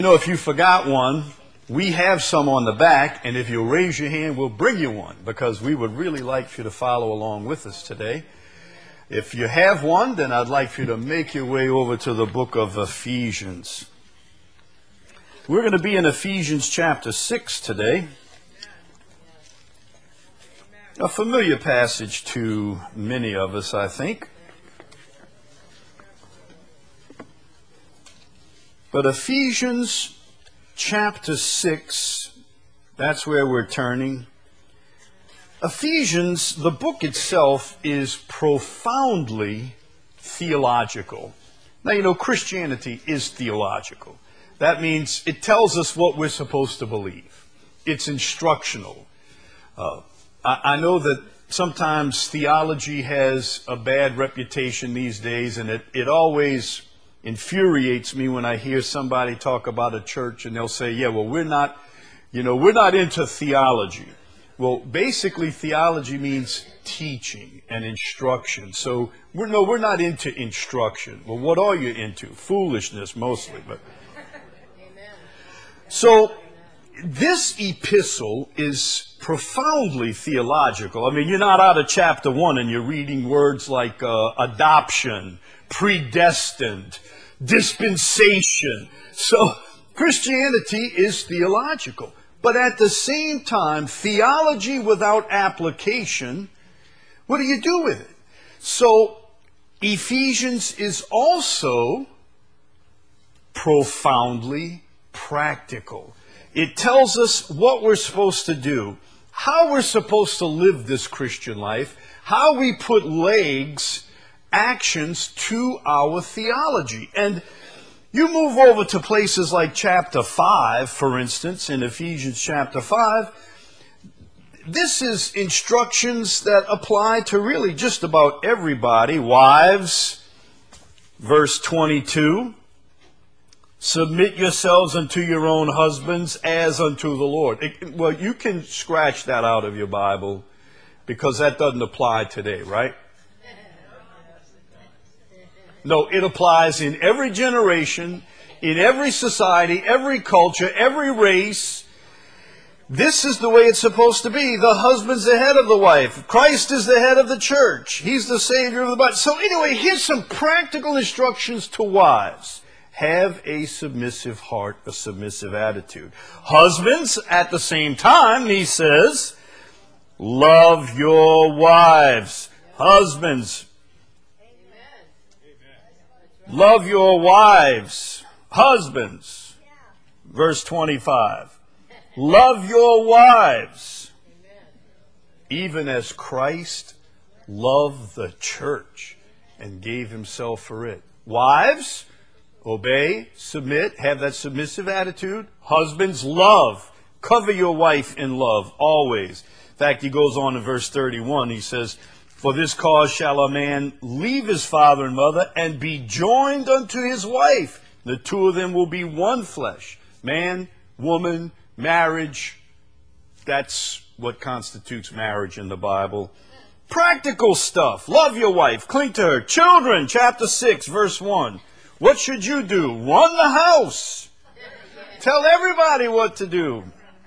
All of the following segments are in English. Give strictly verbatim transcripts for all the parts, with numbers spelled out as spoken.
You know, if you forgot one, we have some on the back, and if you'll raise your hand, we'll bring you one, because we would really like for you to follow along with us today. If you have one, then I'd like for you to make your way over to the book of Ephesians. We're going to be in Ephesians chapter six today. A familiar passage to many of us, I think. But Ephesians chapter six, that's where we're turning. Ephesians, the book itself, is profoundly theological. Now, you know, Christianity is theological. That means it tells us what we're supposed to believe. It's instructional. Uh, I, I know that sometimes theology has a bad reputation these days, and it, it always infuriates me when I hear somebody talk about a church and they'll say, yeah, well, we're not, you know, we're not into theology. Well, basically, theology means teaching and instruction. So, we're, no, we're not into instruction. Well, what are you into? Foolishness, mostly. But so, this epistle is profoundly theological. I mean, you're not out of chapter one and you're reading words like uh, adoption, predestined, dispensation. So Christianity is theological. But at the same time, theology without application, what do you do with it? So Ephesians is also profoundly practical. It tells us what we're supposed to do, how we're supposed to live this Christian life, how we put legs, actions to our theology. And you move over to places like chapter five, for instance, in Ephesians chapter five. This is instructions that apply to really just about everybody. Wives, verse twenty-two. Submit yourselves unto your own husbands as unto the Lord. It, well, you can scratch that out of your Bible because that doesn't apply today, right? No, it applies in every generation, in every society, every culture, every race. This is the way it's supposed to be. The husband's the head of the wife. Christ is the head of the church. He's the Savior of the body. So anyway, here's some practical instructions to wives. Have a submissive heart, a submissive attitude. Husbands, at the same time, he says, love your wives. Husbands, love your wives. Husbands, verse twenty-five. Love your wives, even as Christ loved the church and gave himself for it. Wives, obey, submit, have that submissive attitude. Husbands, love. Cover your wife in love, always. In fact, he goes on in verse thirty-one. He says, for this cause shall a man leave his father and mother and be joined unto his wife. The two of them will be one flesh. Man, woman, marriage. That's what constitutes marriage in the Bible. Practical stuff. Love your wife. Cling to her. Children, chapter six, verse one. What should you do? Run the house. Tell everybody what to do.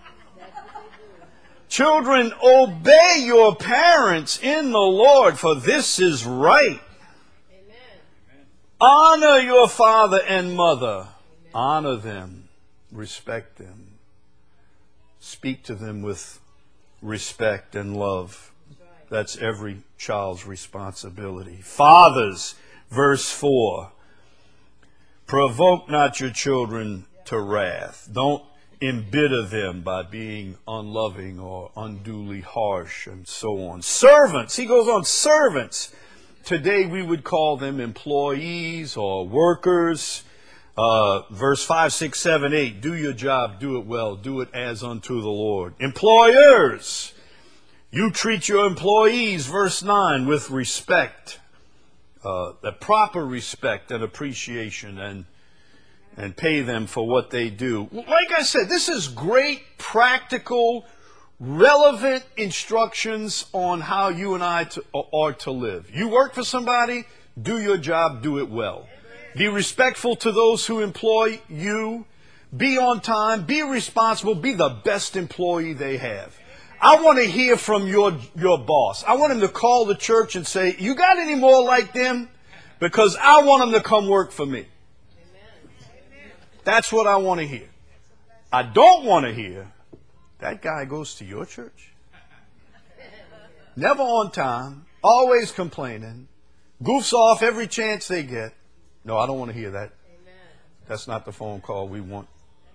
Children, obey your parents in the Lord, for this is right. Amen. Honor your father and mother. Honor them. Respect them. Speak to them with respect and love. That's every child's responsibility. Fathers, verse four. Provoke not your children to wrath. Don't embitter them by being unloving or unduly harsh and so on. Servants, he goes on, servants. Today we would call them employees or workers. Uh, verse five, six, seven, eight. Do your job, do it well, do it as unto the Lord. Employers, you treat your employees, verse nine, with respect. Uh, the proper respect and appreciation and and pay them for what they do. Like I said, this is great, practical, relevant instructions on how you and I to, are to live. You work for somebody, do your job, do it well. Be respectful to those who employ you. be on time, be responsible, be the best employee they have. I want to hear from your, your boss. I want him to call the church and say, you got any more like them? Because I want them to come work for me. That's what I want to hear. I don't want to hear, that guy goes to your church. Never on time, always complaining, goofs off every chance they get. No, I don't want to hear that. That's not the phone call we want.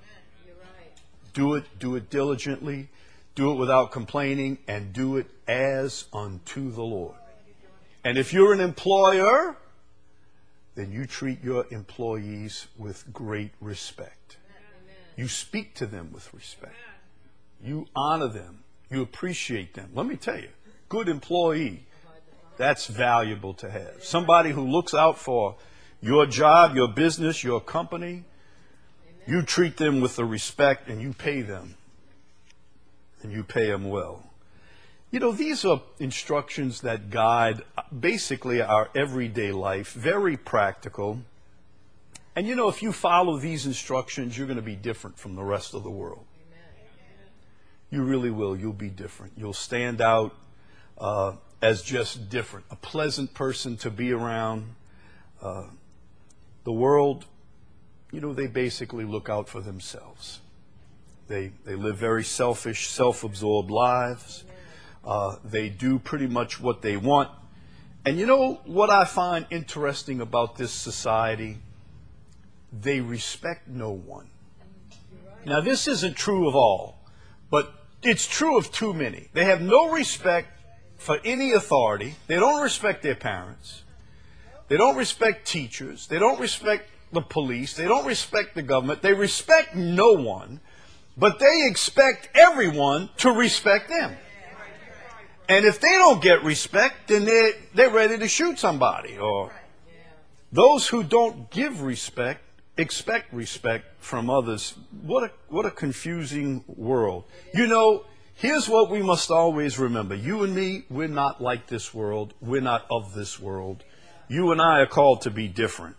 Do it, do it diligently, do it without complaining, and do it as unto the Lord. And if you're an employer, then you treat your employees with great respect. You speak to them with respect. You honor them. You appreciate them. Let me tell you, good employee, that's valuable to have. Somebody who looks out for your job, your business, your company. You treat them with the respect and you pay them. And you pay them well. You know, these are instructions that guide basically our everyday life, very practical. And you know, if you follow these instructions, you're going to be different from the rest of the world. You really will. You'll be different. You'll stand out uh, as just different, a pleasant person to be around. Uh, the world, you know, they basically look out for themselves. They, they live very selfish, self-absorbed lives. Uh, they do pretty much what they want. And you know what I find interesting about this society? They respect no one. Now, this isn't true of all, but it's true of too many. They have no respect for any authority. They don't respect their parents. They don't respect teachers. They don't respect the police. They don't respect the government. They respect no one, but they expect everyone to respect them. And if they don't get respect, then they're, they're ready to shoot somebody. Or those who don't give respect expect respect from others. What a, what a confusing world. You know, here's what we must always remember. You and me, we're not like this world. We're not of this world. You and I are called to be different.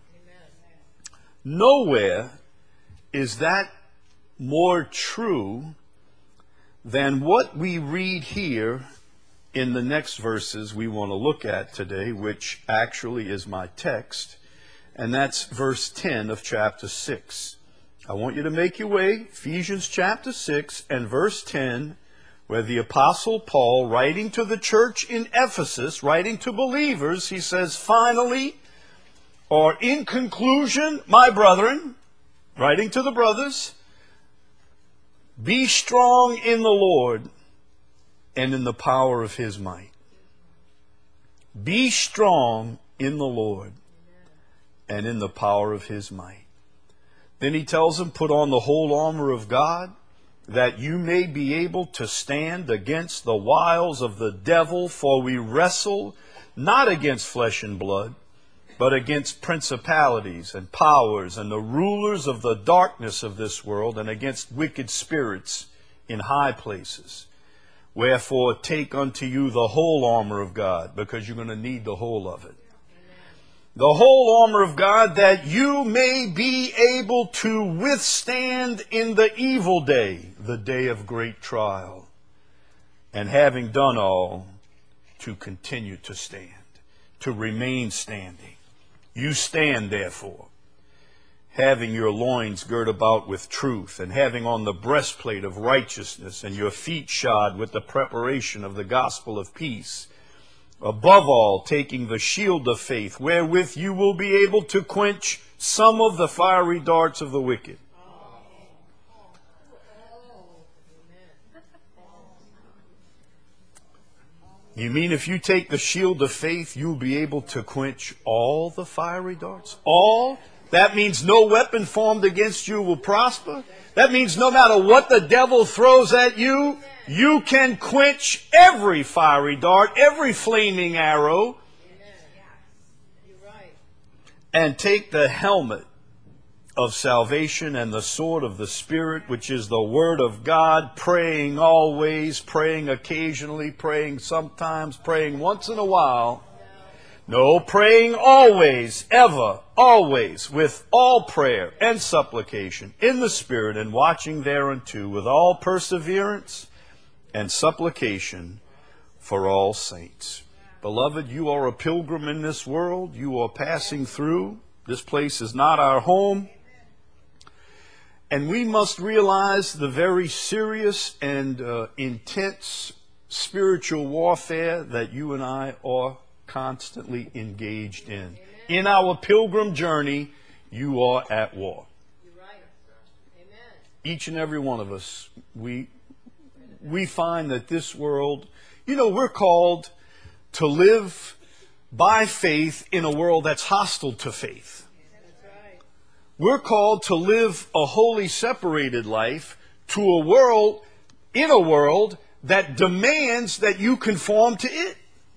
Nowhere is that more true than what we read here in the next verses we want to look at today, which actually is my text, and that's verse ten of chapter six. I want you to make your way, Ephesians chapter six and verse ten, where the Apostle Paul, writing to the church in Ephesus, writing to believers, he says, finally, or in conclusion, my brethren, writing to the brothers, be strong in the Lord and in the power of his might. Be strong in the Lord and in the power of his might. Then he tells them, put on the whole armor of God, that you may be able to stand against the wiles of the devil, for we wrestle not against flesh and blood, but against principalities and powers and the rulers of the darkness of this world, and against wicked spirits in high places. Wherefore take unto you the whole armor of God, because you're going to need the whole of it. The whole armor of God, that you may be able to withstand in the evil day, the day of great trial. And having done all, to continue to stand, to remain standing. You stand therefore, having your loins girt about with truth, and having on the breastplate of righteousness, and your feet shod with the preparation of the gospel of peace. Above all, taking the shield of faith, wherewith you will be able to quench some of the fiery darts of the wicked. You mean if you take the shield of faith, you'll be able to quench all the fiery darts? All? That means no weapon formed against you will prosper. That means no matter what the devil throws at you, you can quench every fiery dart, every flaming arrow. And take the helmet of salvation and the sword of the Spirit, which is the Word of God, praying always, praying occasionally, praying sometimes, praying once in a while, No, praying always, ever, always, with all prayer and supplication in the Spirit, and watching thereunto with all perseverance and supplication for all saints. Beloved, you are a pilgrim in this world. You are passing through. This place is not our home. And we must realize the very serious and uh, intense spiritual warfare that you and I are constantly engaged in. In our pilgrim journey, you are at war. Each and every one of us, we we find that this world, you know, we're called to live by faith in a world that's hostile to faith. We're called to live a holy separated life to a world, in a world that demands that you conform to it.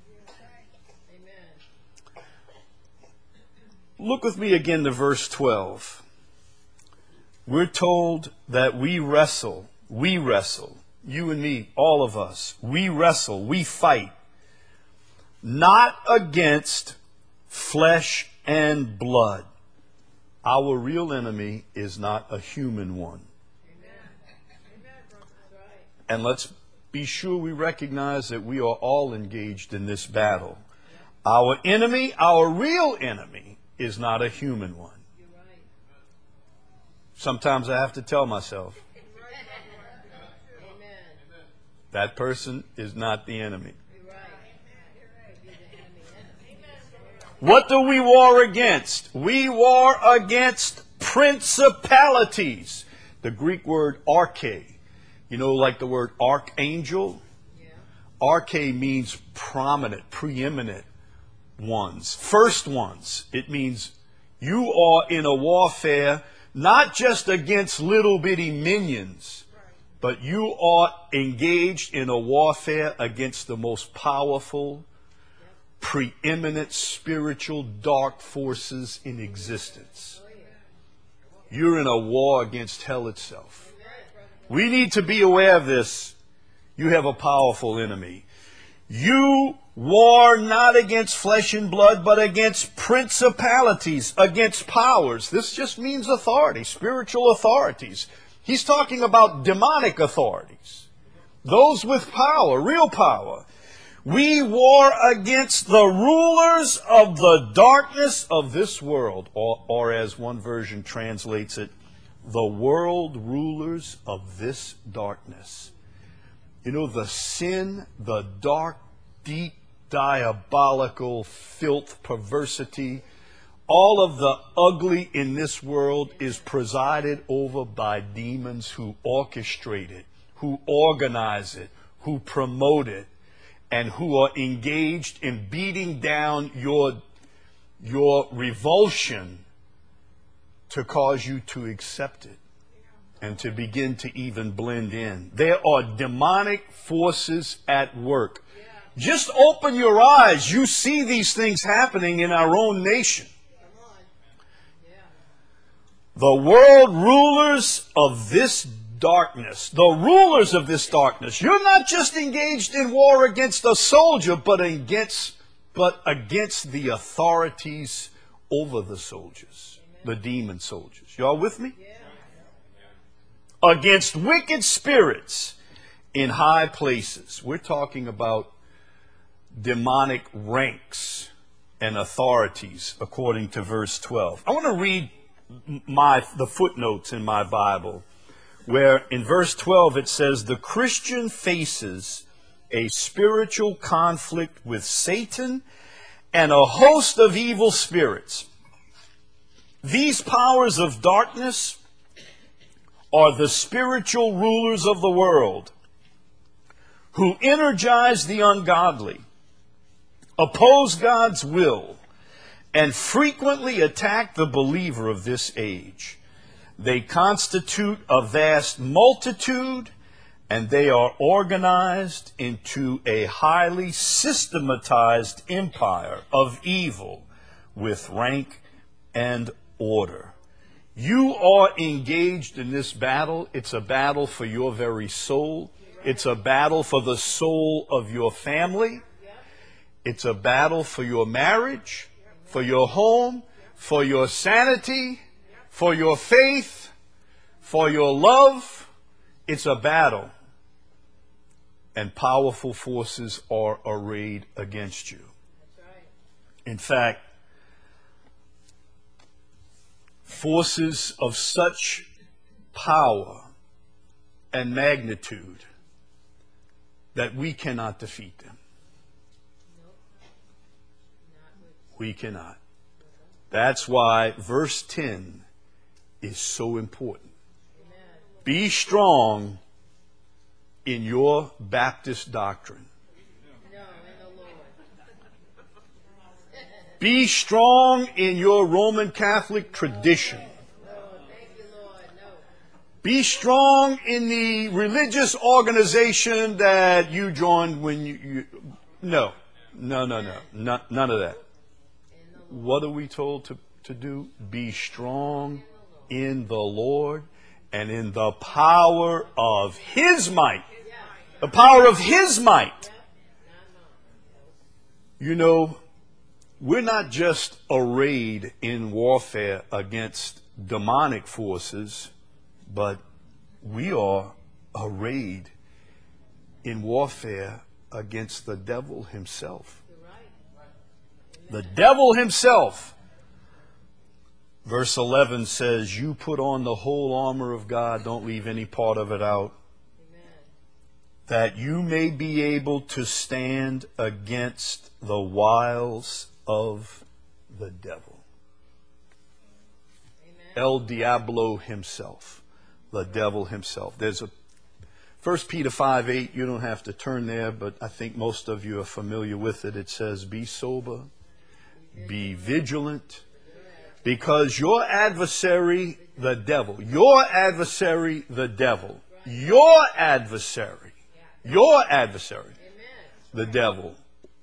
Look with me again to verse twelve. We're told that we wrestle, we wrestle, you and me, all of us, we wrestle, we fight, not against flesh and blood. Our real enemy is not a human one. And let's be sure we recognize that we are all engaged in this battle. Our enemy, our real enemy, is not a human one. Sometimes I have to tell myself, that person is not the enemy. What do we war against? We war against principalities. The Greek word arche. You know, like the word archangel? Arche means prominent, preeminent ones, first ones. It means you are in a warfare not just against little bitty minions, but you are engaged in a warfare against the most powerful, preeminent spiritual dark forces in existence. You're in a war against hell itself. We need to be aware of this. You have a powerful enemy. You war not against flesh and blood, but against principalities, against powers. This just means authority, spiritual authorities. He's talking about demonic authorities. Those with power, real power. We war against the rulers of the darkness of this world, or, or as one version translates it, the world rulers of this darkness. You know, the sin, the dark, deep, diabolical filth, perversity, all of the ugly in this world is presided over by demons who orchestrate it, who organize it, who promote it, and who are engaged in beating down your, your revulsion to cause you to accept it and to begin to even blend in. There are demonic forces at work. Just open your eyes. You see these things happening in our own nation. The world rulers of this darkness, the rulers of this darkness. You're not just engaged in war against a soldier, but against, but against the authorities over the soldiers, the demon soldiers. Y'all with me? Against wicked spirits in high places. We're talking about demonic ranks and authorities, according to verse twelve. I want to read my the footnotes in my Bible, where in verse twelve it says, the Christian faces a spiritual conflict with Satan and a host of evil spirits. These powers of darkness are the spiritual rulers of the world who energize the ungodly, oppose God's will, and frequently attack the believer of this age. They constitute a vast multitude, and they are organized into a highly systematized empire of evil with rank and order. You are engaged in this battle. It's a battle for your very soul. It's a battle for the soul of your family. It's a battle for your marriage, for your home, for your sanity, for your faith, for your love. It's a battle. And powerful forces are arrayed against you. In fact, forces of such power and magnitude that we cannot defeat them. We cannot. That's why verse ten is so important. Be strong in your Baptist doctrine. Be strong in your Roman Catholic tradition. Be strong in the religious organization that you joined when you... you no, no, no, no, no, none of that. What are we told to, to do? Be strong in the Lord and in the power of His might. The power of His might. You know, we're not just arrayed in warfare against demonic forces, but we are arrayed in warfare against the devil himself. The devil himself. Verse eleven says, you put on the whole armor of God, don't leave any part of it out, that you may be able to stand against the wiles of the devil. Amen. El Diablo himself, the devil himself. There's a First Peter five eight, you don't have to turn there, but I think most of you are familiar with it. It says, be sober, be vigilant, because your adversary, the devil, your adversary, the devil, your adversary, your adversary, the devil,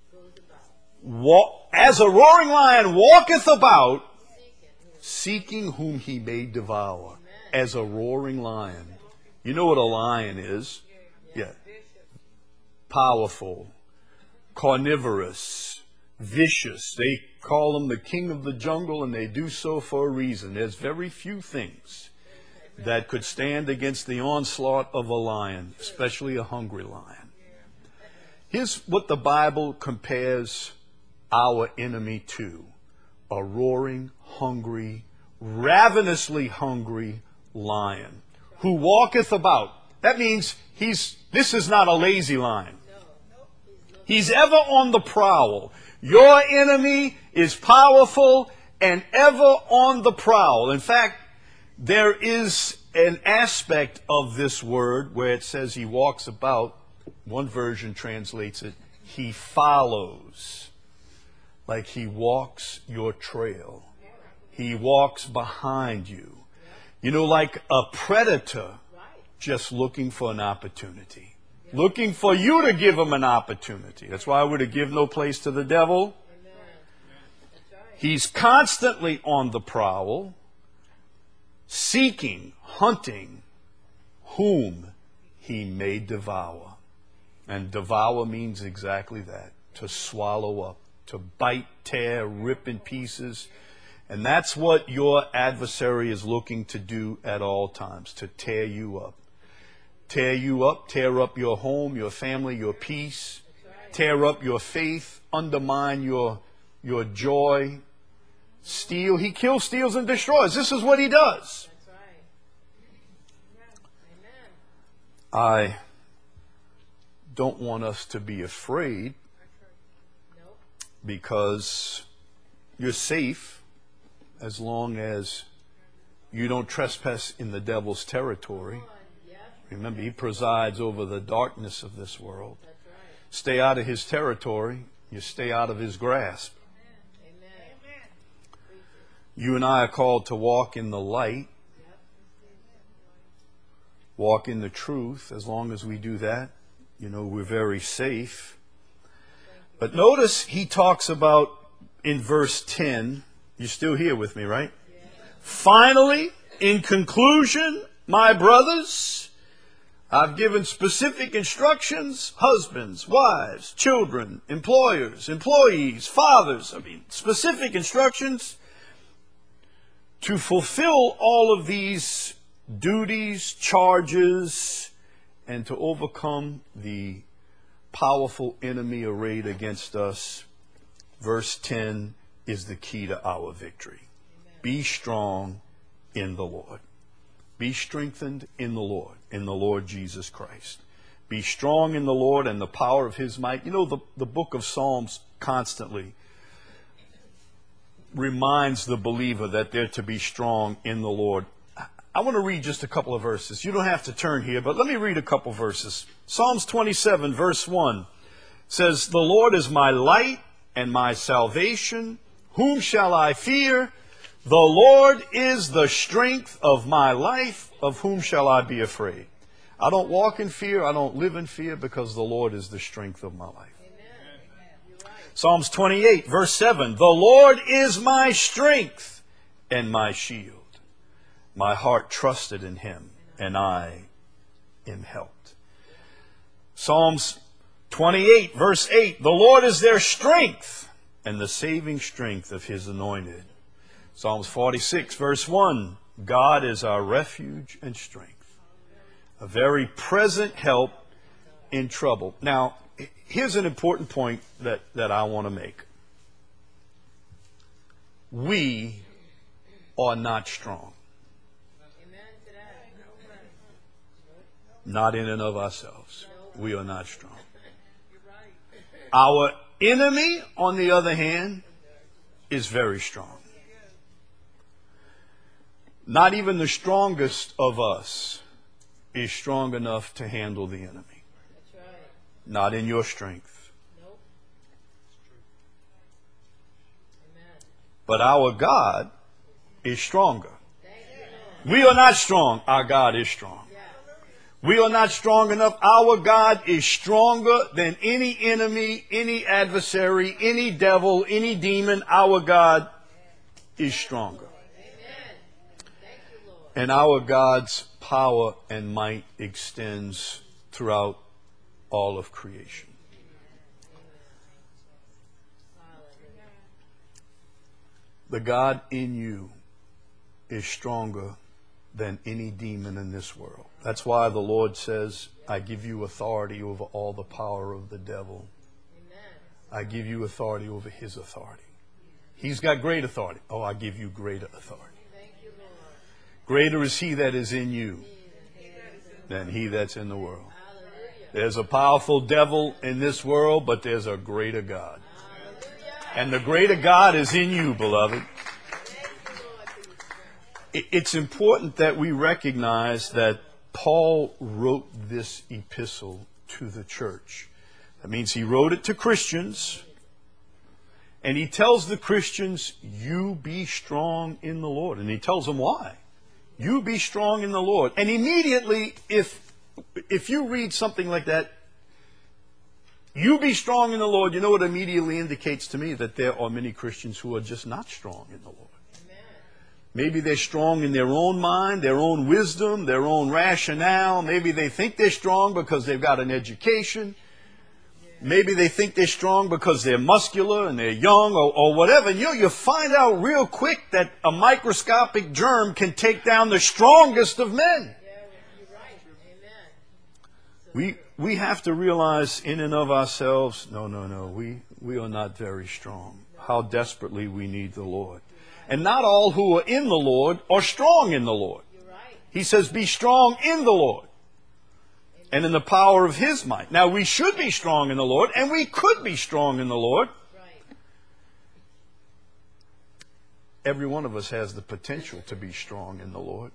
walk, as a roaring lion walketh about, seeking whom he may devour. As a roaring lion. You know what a lion is? Yeah. Powerful, carnivorous, vicious. They call him the king of the jungle, and they do so for a reason. There's very few things that could stand against the onslaught of a lion, especially a hungry lion. Here's what the Bible compares our enemy to: a roaring, hungry, ravenously hungry lion who walketh about. That means he's, this is not a lazy lion. He's ever on the prowl. Your enemy is powerful and ever on the prowl. In fact, there is an aspect of this word where it says he walks about. One version translates it, he follows. Like he walks your trail. He walks behind you. You know, like a predator just looking for an opportunity. Looking for you to give him an opportunity. That's why we're to give no place to the devil. He's constantly on the prowl, seeking, hunting whom he may devour. And devour means exactly that. To swallow up, to bite, tear, rip in pieces. And that's what your adversary is looking to do at all times, to tear you up. Tear you up, tear up your home, your family, your peace, tear up your faith, undermine your, your joy, steal. He kills, steals, and destroys. This is what he does. I don't want us to be afraid, because you're safe as long as you don't trespass in the devil's territory. Remember, he presides over the darkness of this world. Stay out of his territory. You stay out of his grasp. You and I are called to walk in the light. Walk in the truth. As long as we do that, you know, we're very safe. But notice he talks about in verse ten, you're still here with me, right? Finally, in conclusion, my brothers, I've given specific instructions, husbands, wives, children, employers, employees, fathers, I mean, specific instructions to fulfill all of these duties, charges, and to overcome the powerful enemy arrayed against us. Verse ten is the key to our victory. Amen. Be strong in the Lord. Be strengthened in the Lord, in the Lord Jesus Christ. Be strong in the Lord and the power of his might. You know, the, the book of Psalms constantly reminds the believer that they're to be strong in the Lord. I want to read just a couple of verses. You don't have to turn here, but let me read a couple verses. Psalms twenty-seven, verse one says, "The Lord is my light and my salvation. Whom shall I fear? The Lord is the strength of my life. Of whom shall I be afraid?" I don't walk in fear. I don't live in fear because the Lord is the strength of my life. Psalms twenty-eight, verse seven, "The Lord is my strength and my shield. My heart trusted in him, and I am helped." Psalms twenty-eight, verse eight, "The Lord is their strength and the saving strength of his anointed." Psalms forty-six, verse one, "God is our refuge and strength, a very present help in trouble." Now, here's an important point that, that I want to make. We are not strong. Not in and of ourselves. We are not strong. Our enemy, on the other hand, is very strong. Not even the strongest of us is strong enough to handle the enemy. Not in your strength. But our God is stronger. We are not strong. Our God is strong. We are not strong enough. Our God is stronger than any enemy, any adversary, any devil, any demon. Our God is stronger. And our God's power and might extends throughout all of creation. The God in you is stronger than any demon in this world. That's why the Lord says, "I give you authority over all the power of the devil." Amen. I give you authority over his authority. He's got great authority. Oh, I give you greater authority. Thank you, Lord. Greater is he that is in you than he that's in the world. Hallelujah. There's a powerful devil in this world, but there's a greater God. Hallelujah. And the greater God is in you, beloved. It's important that we recognize that Paul wrote this epistle to the church. That means he wrote it to Christians. And he tells the Christians, you be strong in the Lord. And he tells them why. You be strong in the Lord. And immediately, if, if you read something like that, you be strong in the Lord, you know what immediately indicates to me? That there are many Christians who are just not strong in the Lord. Maybe they're strong in their own mind, their own wisdom, their own rationale. Maybe they think they're strong because they've got an education. Maybe they think they're strong because they're muscular and they're young or, or whatever. And you know, you find out real quick that a microscopic germ can take down the strongest of men. We, we have to realize in and of ourselves, no, no, no, we, we are not very strong. How desperately we need the Lord. And not all who are in the Lord are strong in the Lord. He says, be strong in the Lord and in the power of his might. Now, we should be strong in the Lord, and we could be strong in the Lord. Every one of us has the potential to be strong in the Lord.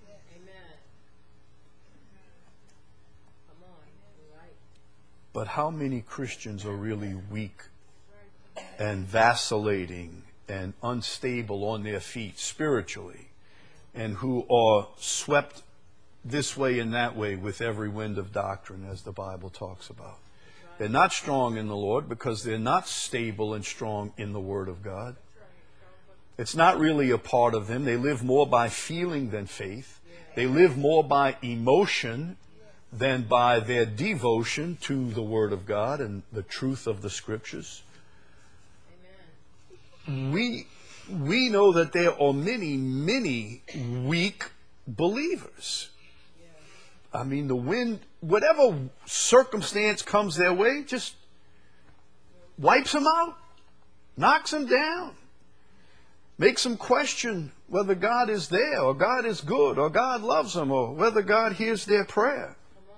But how many Christians are really weak and vacillating and unstable on their feet spiritually, and who are swept this way and that way with every wind of doctrine, as the Bible talks about? They're not strong in the Lord because they're not stable and strong in the Word of God. It's not really a part of them. They live more by feeling than faith. They live more by emotion than by their devotion to the Word of God and the truth of the Scriptures. Amen. We, we know that there are many, many weak believers. I mean, the wind, whatever circumstance comes their way, just wipes them out, knocks them down, makes them question whether God is there, or God is good, or God loves them, or whether God hears their prayer.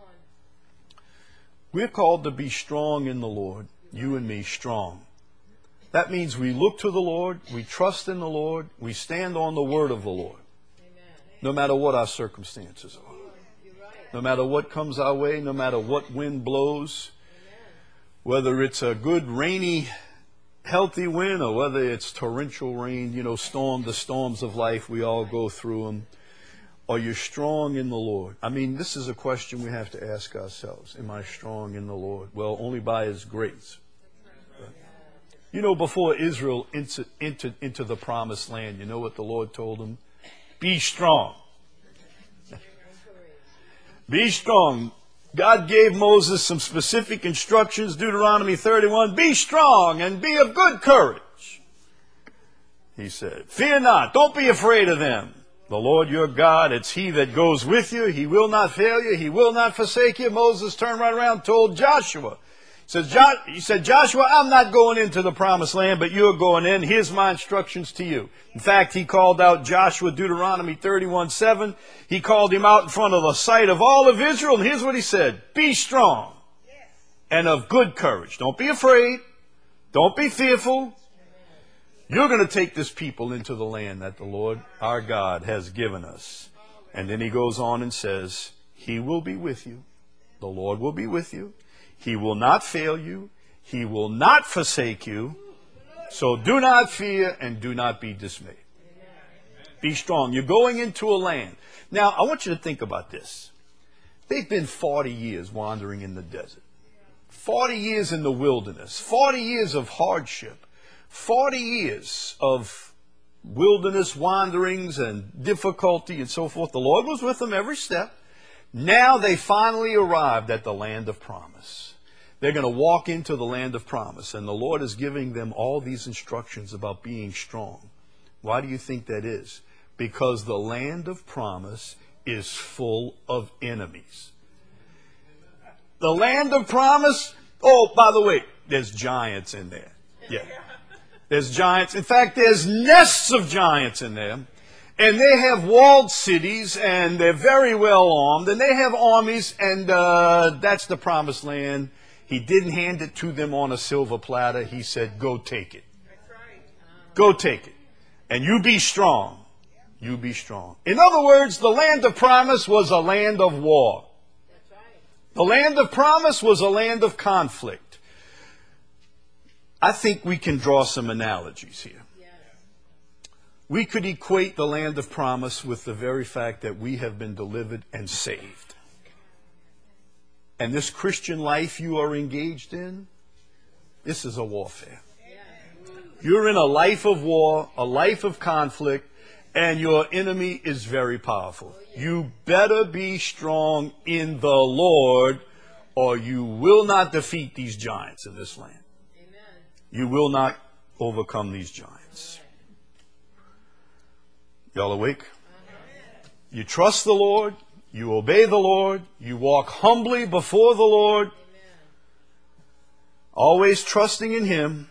We're called to be strong in the Lord, you and me, strong. That means we look to the Lord, we trust in the Lord, we stand on the word of the Lord, no matter what our circumstances are. No matter what comes our way, no matter what wind blows, whether it's a good, rainy, healthy wind or whether it's torrential rain, you know, storm, the storms of life, we all go through them. Are you strong in the Lord? I mean, this is a question we have to ask ourselves. Am I strong in the Lord? Well, only by His grace. Right? You know, before Israel entered, entered into the promised land, you know what the Lord told them? Be strong. Be strong. God gave Moses some specific instructions, Deuteronomy thirty-one. Be strong and be of good courage. He said, fear not, don't be afraid of them. The Lord your God, it's He that goes with you. He will not fail you. He will not forsake you. Moses turned right around and told Joshua. He said, jo- he said, Joshua, I'm not going into the promised land, but you're going in. Here's my instructions to you. In fact, he called out Joshua, Deuteronomy thirty-one seven. He called him out in front of the sight of all of Israel. And here's what he said. Be strong and of good courage. Don't be afraid. Don't be fearful. You're going to take this people into the land that the Lord our God has given us. And then he goes on and says, He will be with you. The Lord will be with you. He will not fail you. He will not forsake you. So do not fear and do not be dismayed. Be strong. You're going into a land. Now, I want you to think about this. They've been forty years wandering in the desert. forty years in the wilderness. forty years of hardship. forty years of wilderness wanderings and difficulty and so forth. The Lord was with them every step. Now they finally arrived at the land of promise. They're going to walk into the land of promise, and the Lord is giving them all these instructions about being strong. Why do you think that is? Because the land of promise is full of enemies. The land of promise, oh, by the way, there's giants in there. Yeah. There's giants. In fact, there's nests of giants in there. And they have walled cities, and they're very well armed, and they have armies, and uh, that's the promised land. He didn't hand it to them on a silver platter. He said, go take it. Go take it. And you be strong. You be strong. In other words, the land of promise was a land of war. The land of promise was a land of conflict. I think we can draw some analogies here. We could equate the land of promise with the very fact that we have been delivered and saved. And this Christian life you are engaged in, this is a warfare. You're in a life of war, a life of conflict, and your enemy is very powerful. You better be strong in the Lord, or you will not defeat these giants in this land. You will not overcome these giants. Y'all awake? You trust the Lord. You obey the Lord. You walk humbly before the Lord. Always trusting in Him.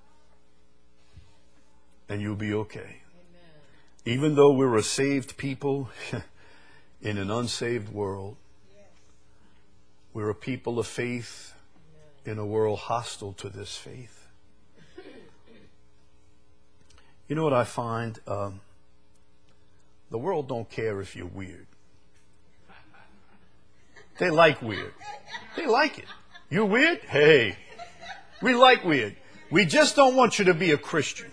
And you'll be okay. Even though we're a saved people in an unsaved world, we're a people of faith in a world hostile to this faith. You know what I find? Um, the world don't care if you're weird. They like weird. They like it. You're weird? Hey, we like weird. We just don't want you to be a Christian.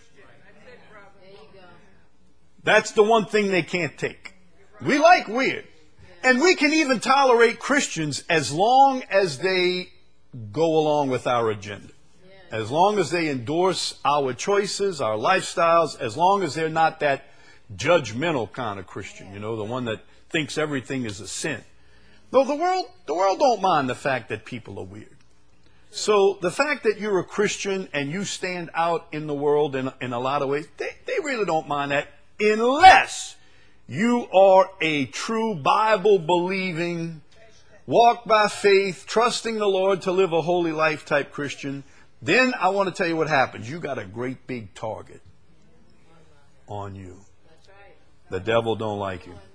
That's the one thing they can't take. We like weird. And we can even tolerate Christians as long as they go along with our agenda. As long as they endorse our choices, our lifestyles, as long as they're not that judgmental kind of Christian, you know, the one that thinks everything is a sin. No, the world, the world don't mind the fact that people are weird. So the fact that you're a Christian and you stand out in the world in, in a lot of ways, they, they really don't mind that unless you are a true Bible-believing, walk by faith, trusting the Lord to live a holy life type Christian. Then I want to tell you what happens. You got a great big target on you. The devil don't like you.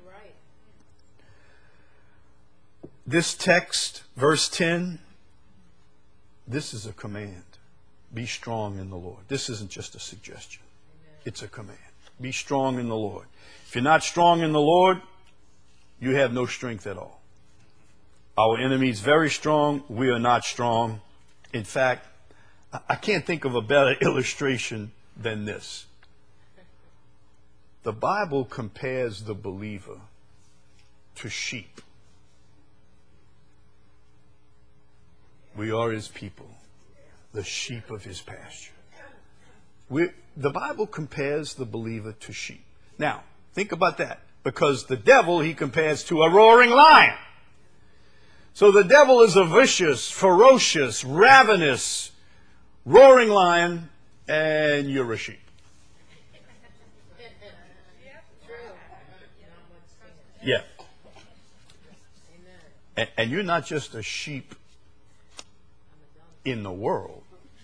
This text, verse ten, this is a command. Be strong in the Lord. This isn't just a suggestion. It's a command. Be strong in the Lord. If you're not strong in the Lord, you have no strength at all. Our enemy is very strong. We are not strong. In fact, I can't think of a better illustration than this. The Bible compares the believer to sheep. We are his people, the sheep of his pasture. We, the Bible compares the believer to sheep. Now, think about that. Because the devil he compares to a roaring lion. So the devil is a vicious, ferocious, ravenous, roaring lion, and you're a sheep. Yeah. And, and you're not just a sheep in the world.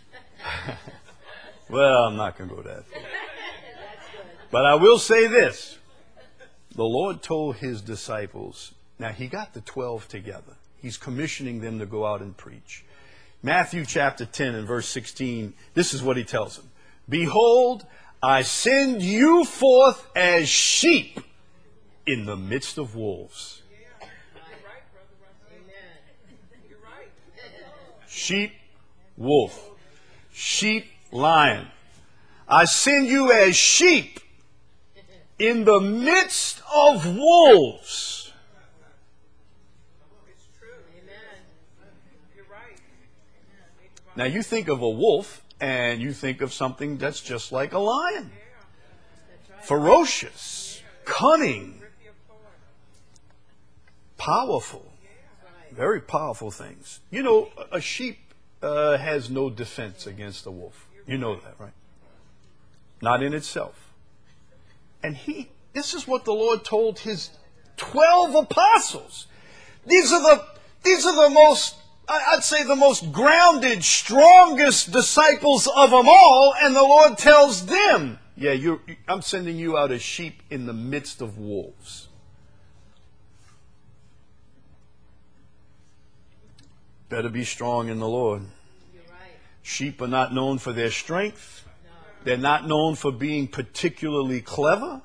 Well, I'm not going to go that far. But I will say this. The Lord told his disciples, now he got the twelve together. He's commissioning them to go out and preach. Matthew chapter ten and verse sixteen, this is what he tells them. Behold, I send you forth as sheep in the midst of wolves. Sheep, wolf. Sheep, lion. I send you as sheep in the midst of wolves. Now you think of a wolf and you think of something that's just like a lion. Ferocious, cunning, powerful, very powerful things. You know, a sheep uh, has no defense against a wolf. You know that, right? Not in itself. And he, this is what the Lord told his twelve apostles. These are the, these are the most, I'd say the most grounded, strongest disciples of them all. And the Lord tells them, yeah, you're, I'm sending you out as sheep in the midst of wolves. Better be strong in the Lord. You're right. Sheep are not known for their strength. No. They're not known for being particularly clever.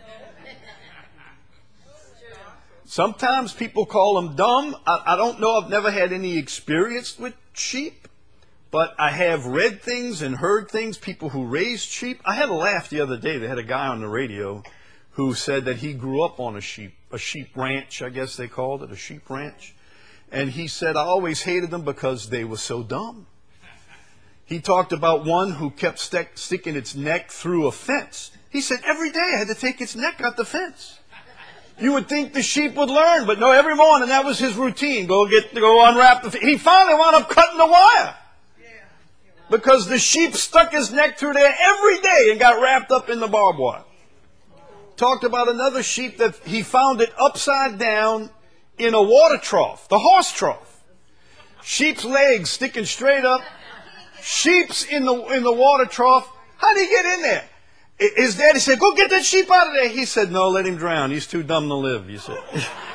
Sometimes people call them dumb. I, I don't know. I've never had any experience with sheep. But I have read things and heard things, people who raised sheep. I had a laugh the other day. They had a guy on the radio who said that he grew up on a sheep, a sheep ranch, I guess they called it, a sheep ranch. And he said, I always hated them because they were so dumb. He talked about one who kept stick, sticking its neck through a fence. He said, every day I had to take its neck out the fence. You would think the sheep would learn, but no, every morning that was his routine. Go get, go unwrap the fence. He finally wound up cutting the wire. Because the sheep stuck his neck through there every day and got wrapped up in the barbed wire. Talked about another sheep that he found it upside down in a water trough, the horse trough. Sheep's legs sticking straight up. Sheep's in the in the water trough. How did he get in there? His daddy said, go get that sheep out of there. He said, no, let him drown. He's too dumb to live, you said.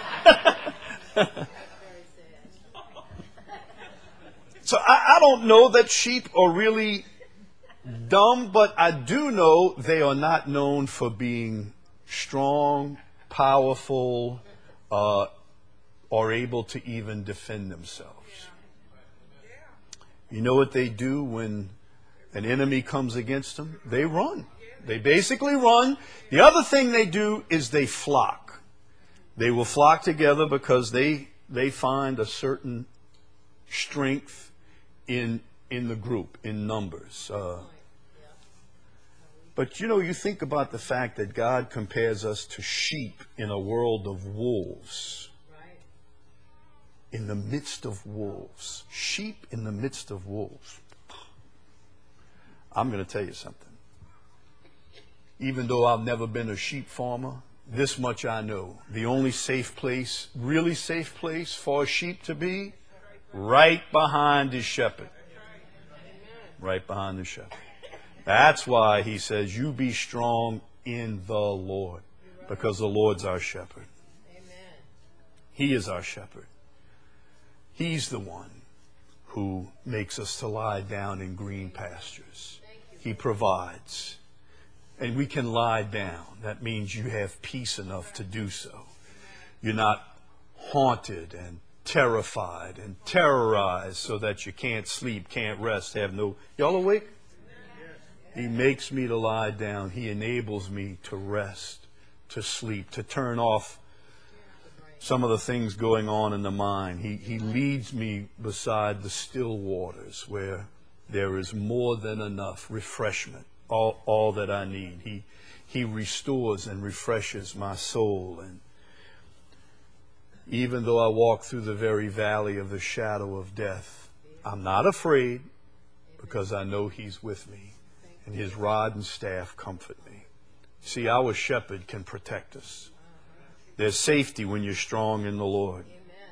So I, I don't know that sheep are really dumb, but I do know they are not known for being strong, powerful, uh, or able to even defend themselves. You know what they do when an enemy comes against them? They run. They basically run. The other thing they do is they flock. They will flock together because they they find a certain strength in in the group, in numbers. Uh, but you know, you think about the fact that God compares us to sheep in a world of wolves. in the midst of wolves. Sheep in the midst of wolves. I'm going to tell you something. Even though I've never been a sheep farmer, this much I know. The only safe place, really safe place for a sheep to be, right behind his shepherd. Right behind the shepherd. That's why he says, you be strong in the Lord, because the Lord's our shepherd. He is our shepherd. He's the one who makes us to lie down in green pastures. He provides. And we can lie down. That means you have peace enough to do so. You're not haunted and terrified and terrorized so that you can't sleep, can't rest, have no... Y'all awake? He makes me to lie down. He enables me to rest, to sleep, to turn off some of the things going on in the mind. He, he leads me beside the still waters where there is more than enough refreshment, all, all that I need. He, he restores and refreshes my soul. And even though I walk through the very valley of the shadow of death, I'm not afraid, because I know He's with me, and His rod and staff comfort me. See, our shepherd can protect us. There's safety when you're strong in the Lord.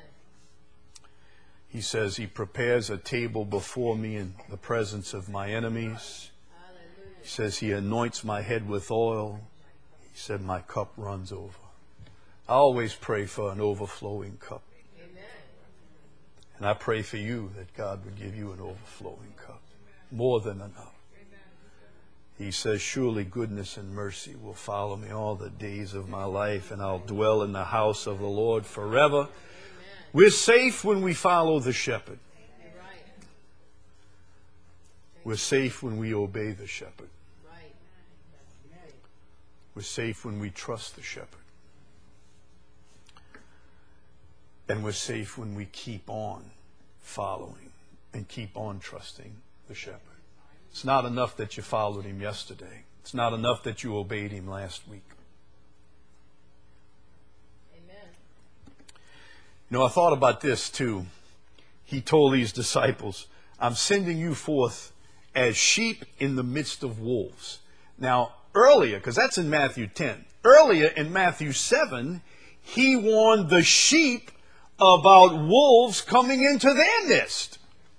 He says He prepares a table before me in the presence of my enemies. He says He anoints my head with oil. He said my cup runs over. I always pray for an overflowing cup. And I pray for you that God would give you an overflowing cup. More than enough. He says, surely goodness and mercy will follow me all the days of my life, and I'll dwell in the house of the Lord forever. Amen. We're safe when we follow the shepherd. We're safe when we obey the shepherd. We're safe when we trust the shepherd. And we're safe when we keep on following and keep on trusting the shepherd. It's not enough that you followed Him yesterday. It's not enough that you obeyed Him last week. Amen. You know, I thought about this too. He told these disciples, I'm sending you forth as sheep in the midst of wolves. Now, earlier, because that's in Matthew ten, earlier in Matthew seven, He warned the sheep about wolves coming into their nest.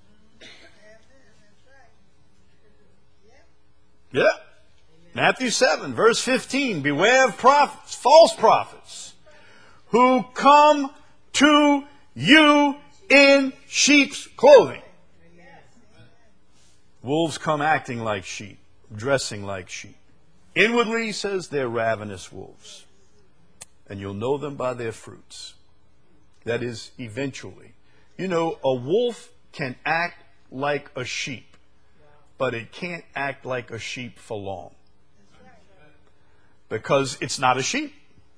Yeah. Matthew seven, verse fifteen. Beware of prophets, false prophets, who come to you in sheep's clothing. Wolves come acting like sheep, dressing like sheep. Inwardly, He says, they're ravenous wolves. And you'll know them by their fruits. That is, eventually. You know, a wolf can act like a sheep, but it can't act like a sheep for long. Because it's not a sheep.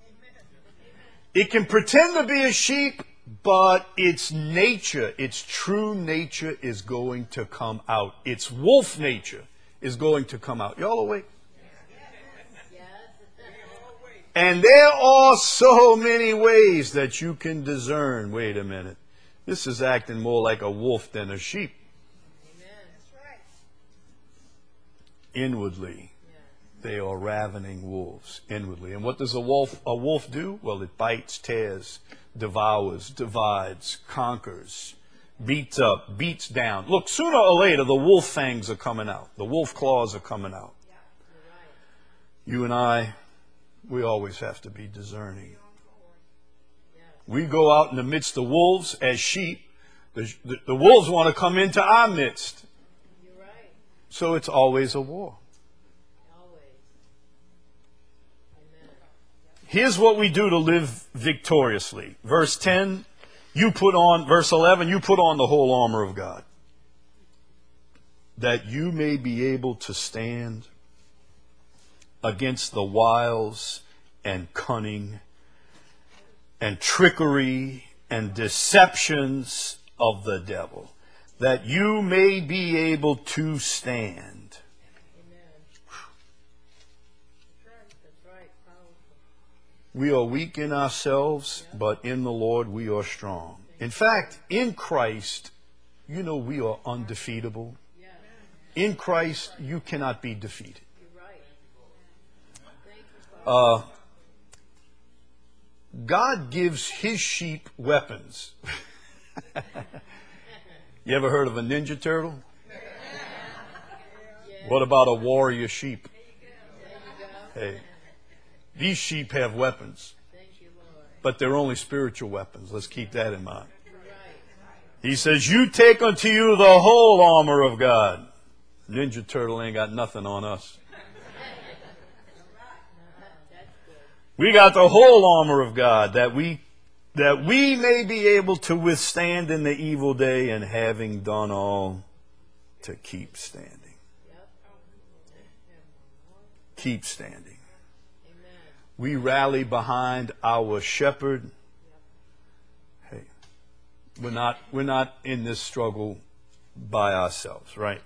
It can pretend to be a sheep, but its nature, its true nature is going to come out. Its wolf nature is going to come out. Y'all awake? And there are so many ways that you can discern, wait a minute, this is acting more like a wolf than a sheep. Inwardly, they are ravening wolves. Inwardly. And what does a wolf, a wolf do? Well, it bites, tears, devours, divides, conquers, beats up, beats down. Look, sooner or later, the wolf fangs are coming out. The wolf claws are coming out. You and I, we always have to be discerning. We go out in the midst of wolves as sheep. The, the, the wolves want to come into our midst. So it's always a war. Here's what we do to live victoriously. Verse ten, you put on, verse eleven, you put on the whole armor of God, that you may be able to stand against the wiles and cunning and trickery and deceptions of the devil, that you may be able to stand. We are weak in ourselves, but in the Lord we are strong. In fact, in Christ, you know we are undefeatable. In Christ, you cannot be defeated. Uh, God gives his sheep weapons. You ever heard of a ninja turtle? What about a warrior sheep? Hey, these sheep have weapons, but they're only spiritual weapons. Let's keep that in mind. He says, you take unto you the whole armor of God. Ninja turtle ain't got nothing on us. We got the whole armor of God that we that we may be able to withstand in the evil day, and having done all, to keep standing. Keep standing. We rally behind our shepherd. Hey, we're not we're not in this struggle by ourselves, right?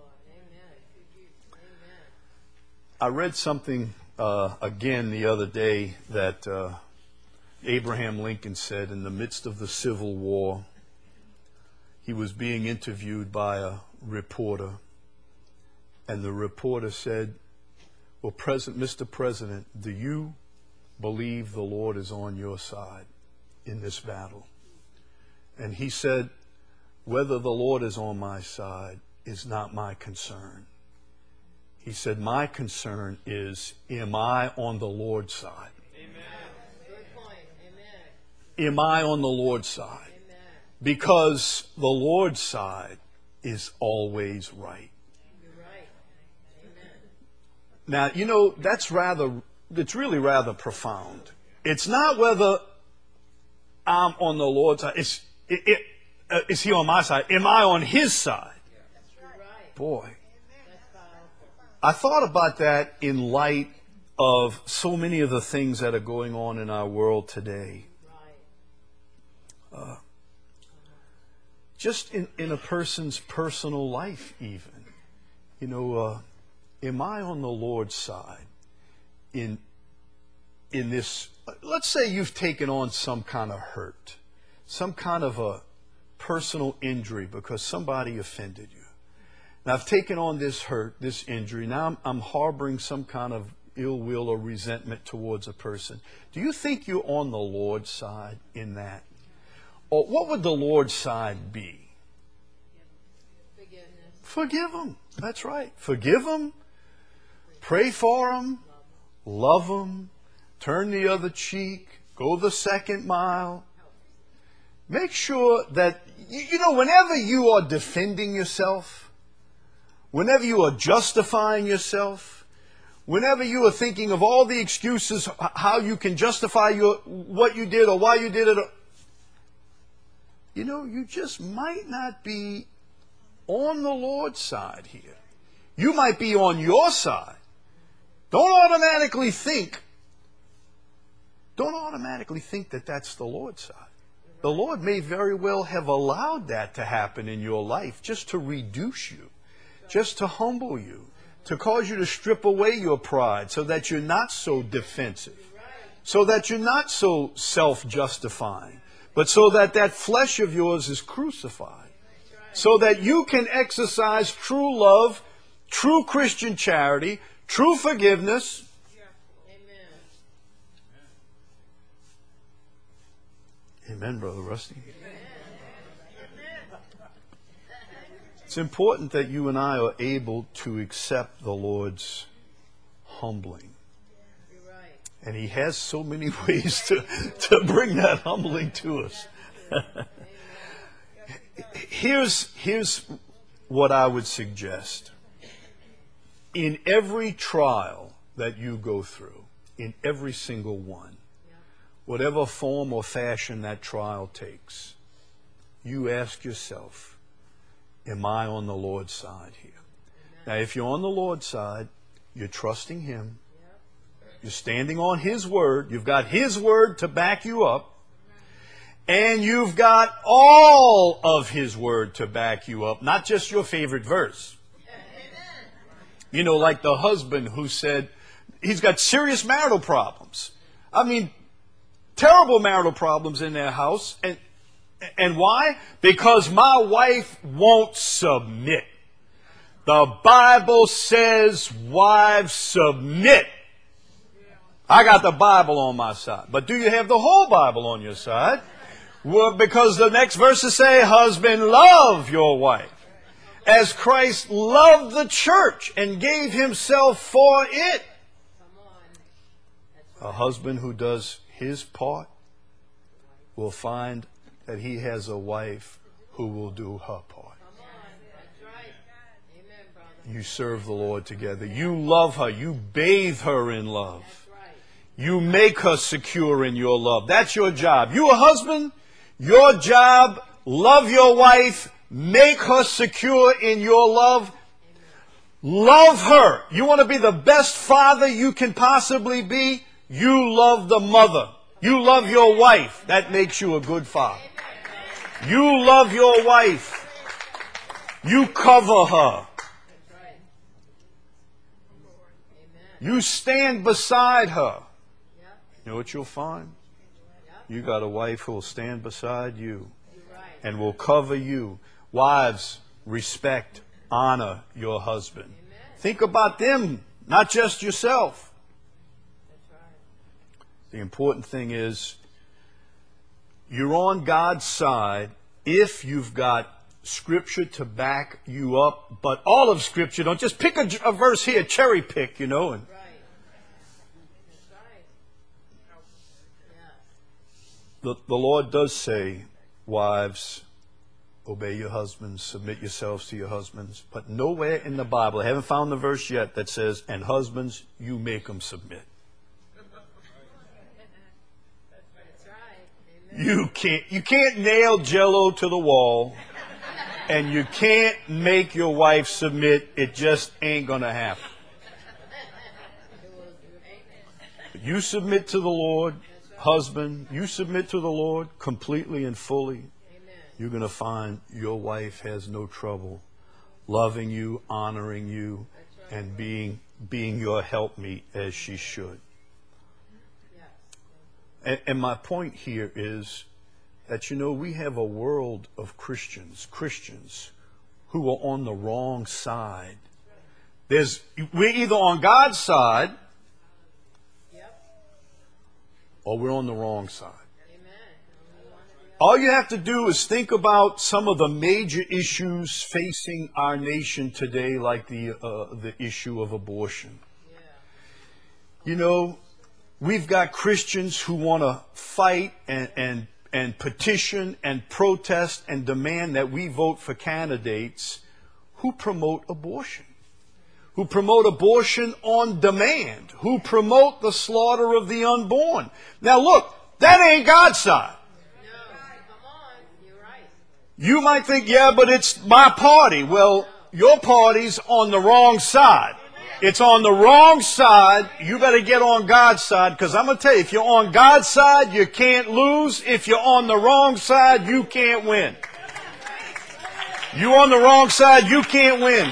I read something uh, again the other day that uh, Abraham Lincoln said in the midst of the Civil War. He was being interviewed by a reporter, and the reporter said, well, President, Mister President, do you believe the Lord is on your side in this battle? And he said, whether the Lord is on my side is not my concern. He said, my concern is, am I on the Lord's side? Amen. Good point. Amen. Am I on the Lord's side? Amen. Because the Lord's side is always right. You're right. Amen. Now, you know, that's rather, it's really rather profound. It's not whether I'm on the Lord's side. It's, it, it, uh, is he on my side? Am I on his side? That's right. Boy. I thought about that in light of so many of the things that are going on in our world today. Uh, just in, in a person's personal life even. You know, uh, am I on the Lord's side in, in this? Let's say you've taken on some kind of hurt, some kind of a personal injury because somebody offended you. Now, I've taken on this hurt, this injury. Now I'm, I'm harboring some kind of ill will or resentment towards a person. Do you think you're on the Lord's side in that? Or what would the Lord's side be? Forgiveness. Forgive them. That's right. Forgive them. Pray for them. Love them. Turn the other cheek. Go the second mile. Make sure that, you, you know, whenever you are defending yourself, whenever you are justifying yourself, whenever you are thinking of all the excuses, how you can justify your what you did or why you did it, you know, you just might not be on the Lord's side here. You might be on your side. Don't automatically think, don't automatically think that that's the Lord's side. The Lord may very well have allowed that to happen in your life just to reduce you. Just to humble you, to cause you to strip away your pride so that you're not so defensive, so that you're not so self-justifying, but so that that flesh of yours is crucified, so that you can exercise true love, true Christian charity, true forgiveness. Amen, Brother Rusty. It's important that you and I are able to accept the Lord's humbling. And he has so many ways to, to bring that humbling to us. here's, here's what I would suggest. In every trial that you go through, in every single one, whatever form or fashion that trial takes, you ask yourself, am I on the Lord's side here? Now, if you're on the Lord's side, you're trusting him. You're standing on his word. You've got his word to back you up. And you've got all of his word to back you up, not just your favorite verse. You know, like the husband who said he's got serious marital problems. I mean, terrible marital problems in their house. And And why? Because my wife won't submit. The Bible says, wives, submit. I got the Bible on my side. But do you have the whole Bible on your side? Well, because the next verses say, husband, love your wife as Christ loved the church and gave himself for it. A husband who does his part will find that he has a wife who will do her part. You serve the Lord together. You love her. You bathe her in love. You make her secure in your love. That's your job. You a husband, your job, love your wife, make her secure in your love. Love her. You want to be the best father you can possibly be? You love the mother. You love your wife. That makes you a good father. You love your wife. You cover her. You stand beside her. You know what you'll find? You got a wife who will stand beside you and will cover you. Wives, respect, honor your husband. Think about them, not just yourself. The important thing is you're on God's side if you've got Scripture to back you up. But all of Scripture, don't just pick a, a verse here, cherry pick, you know. And the, the Lord does say, wives, obey your husbands, submit yourselves to your husbands. But nowhere in the Bible, I haven't found the verse yet that says, and husbands, you make them submit. You can't, you can't nail Jell-O to the wall, and you can't make your wife submit. It just ain't going to happen. You submit to the Lord, husband. You submit to the Lord completely and fully. You're going to find your wife has no trouble loving you, honoring you, and being being your helpmeet as she should. And, and my point here is that, you know, we have a world of Christians, Christians who are on the wrong side. There's, we're either on God's side or we're on the wrong side. All you have to do is think about some of the major issues facing our nation today, like the uh, the issue of abortion. You know, we've got Christians who want to fight and, and and petition and protest and demand that we vote for candidates who promote abortion, who promote abortion on demand, who promote the slaughter of the unborn. Now look, that ain't God's side. You might think, yeah, but it's my party. Well, your party's on the wrong side. It's on the wrong side. You better get on God's side, because I'm going to tell you, if you're on God's side, you can't lose. If you're on the wrong side, you can't win. You're on the wrong side, you can't win.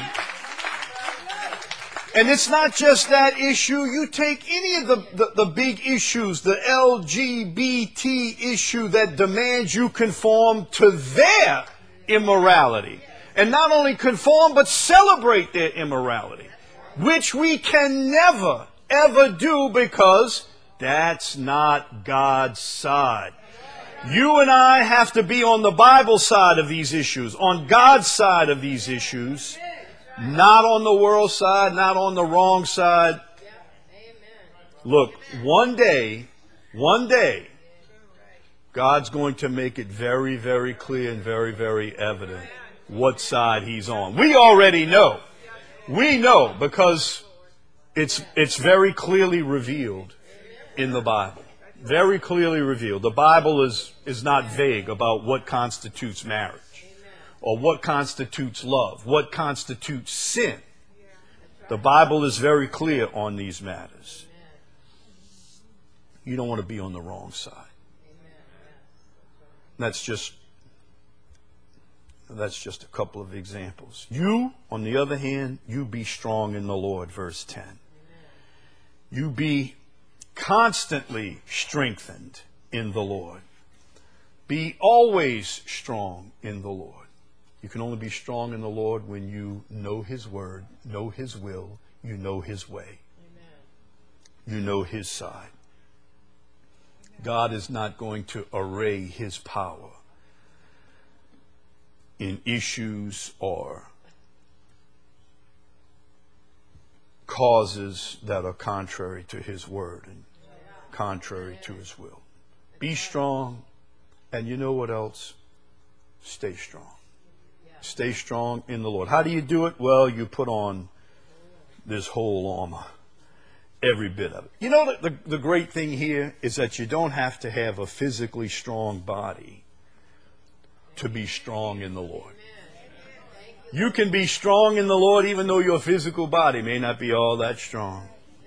And it's not just that issue. You take any of the, the, the big issues, the L G B T issue that demands you conform to their immorality. And not only conform, but celebrate their immorality, which we can never, ever do, because that's not God's side. You and I have to be on the Bible side of these issues, on God's side of these issues. Not on the world side, not on the wrong side. Look, one day, one day, God's going to make it very, very clear and very, very evident what side He's on. We already know. We know because it's it's very clearly revealed in the Bible. Very clearly revealed. The Bible is, is not vague about what constitutes marriage, or what constitutes love, what constitutes sin. The Bible is very clear on these matters. You don't want to be on the wrong side. That's just, that's just a couple of examples. You, on the other hand, you be strong in the Lord, verse ten. You be constantly strengthened in the Lord. Be always strong in the Lord. You can only be strong in the Lord when you know His word, know His will, you know His way. Amen. You know His side. God is not going to array His power in issues or causes that are contrary to His word and contrary to His will. Be strong, and you know what else? Stay strong. Stay strong in the Lord. How do you do it? Well, you put on this whole armor. Every bit of it. You know, the, the, the great thing here is that you don't have to have a physically strong body to be strong in the Lord. You can be strong in the Lord even though your physical body may not be all that strong.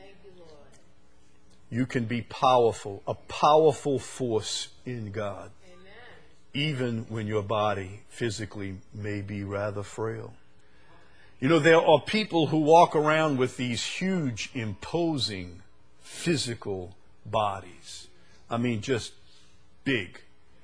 You can be powerful, a powerful force in God, even when your body physically may be rather frail. You know, there are people who walk around with these huge, imposing physical bodies. I mean, just big.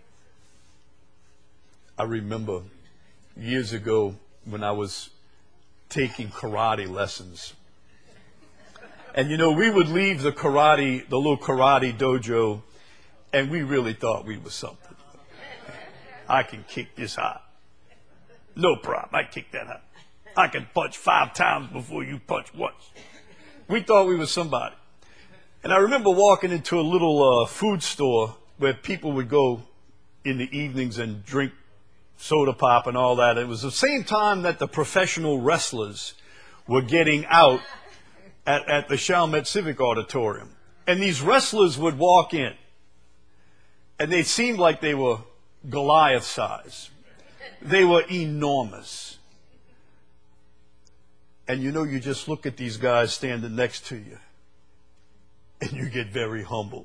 I remember years ago when I was taking karate lessons. And, you know, we would leave the karate, the little karate dojo, and we really thought we was something. I can kick this high. No problem. I kick that high. I can punch five times before you punch once. We thought we was somebody. And I remember walking into a little uh, food store where people would go in the evenings and drink soda pop and all that. It was the same time that the professional wrestlers were getting out at, at the Chalmette Civic Auditorium. And these wrestlers would walk in, and they seemed like they were Goliath size. They were enormous. And you know, you just look at these guys standing next to you, and you get very humbled.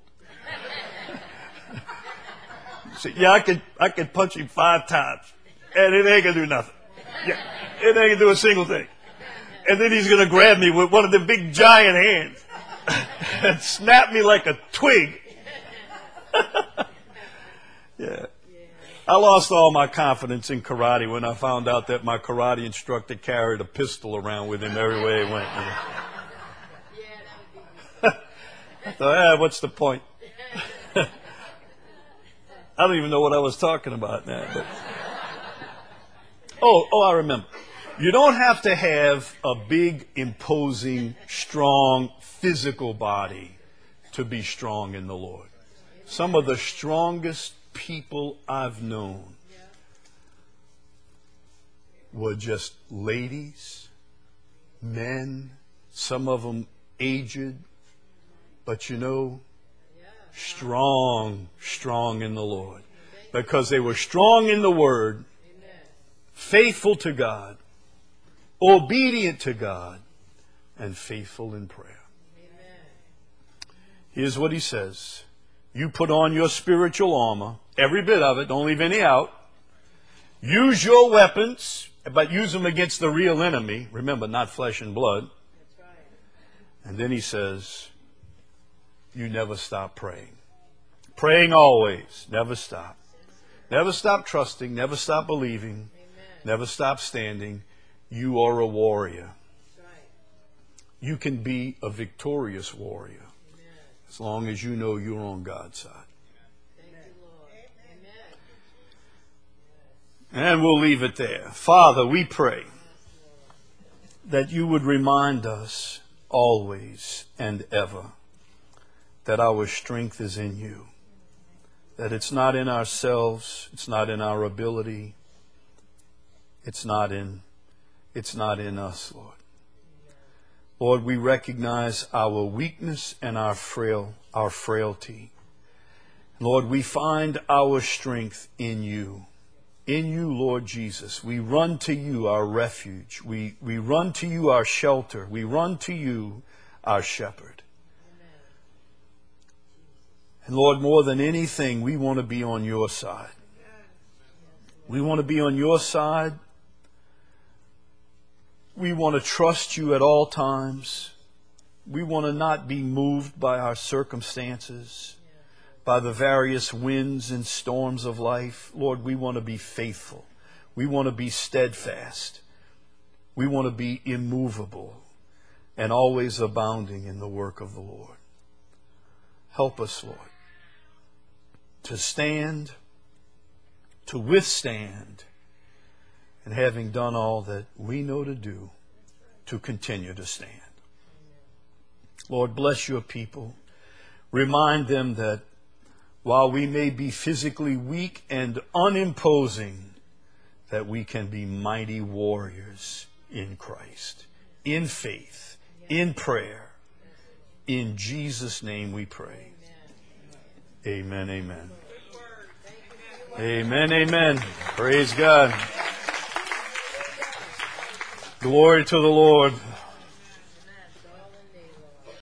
You say, yeah, I could, I could punch him five times, and it ain't gonna do nothing. Yeah, it ain't gonna do a single thing. And then he's gonna grab me with one of the big giant hands and snap me like a twig. Yeah. I lost all my confidence in karate when I found out that my karate instructor carried a pistol around with him everywhere he went. You know? I thought, eh, what's the point? I don't even know what I was talking about now. But... Oh, oh, I remember. You don't have to have a big, imposing, strong, physical body to be strong in the Lord. Some of the strongest people I've known were just ladies, men, some of them aged, but you know, strong, strong in the Lord. Because they were strong in the Word, faithful to God, obedient to God, and faithful in prayer. Here's what he says. You put on your spiritual armor, every bit of it, don't leave any out. Use your weapons, but use them against the real enemy. Remember, not flesh and blood. That's right. And then he says, you never stop praying. Praying always, never stop. Never stop trusting, never stop believing, Amen. Never stop standing. You are a warrior. That's right. You can be a victorious warrior. As long as you know you're on God's side. Thank you, Lord. Amen. And we'll leave it there. Father, we pray that you would remind us always and ever that our strength is in you. That it's not in ourselves, it's not in our ability, it's not in, it's not in us, Lord. Lord, we recognize our weakness and our frail, our frailty. Lord, we find our strength in you. In you, Lord Jesus. We run to you, our refuge. We, we run to you, our shelter. We run to you, our shepherd. And Lord, more than anything, we want to be on your side. We want to be on your side. We want to trust you at all times. We want to not be moved by our circumstances, by the various winds and storms of life. Lord, we want to be faithful. We want to be steadfast. We want to be immovable and always abounding in the work of the Lord. Help us, Lord, to stand, to withstand, and having done all that we know to do, to continue to stand. Lord, bless your people. Remind them that while we may be physically weak and unimposing, that we can be mighty warriors in Christ, in faith, in prayer. In Jesus' name we pray. Amen, amen. Amen, amen. Praise God. Glory to the Lord.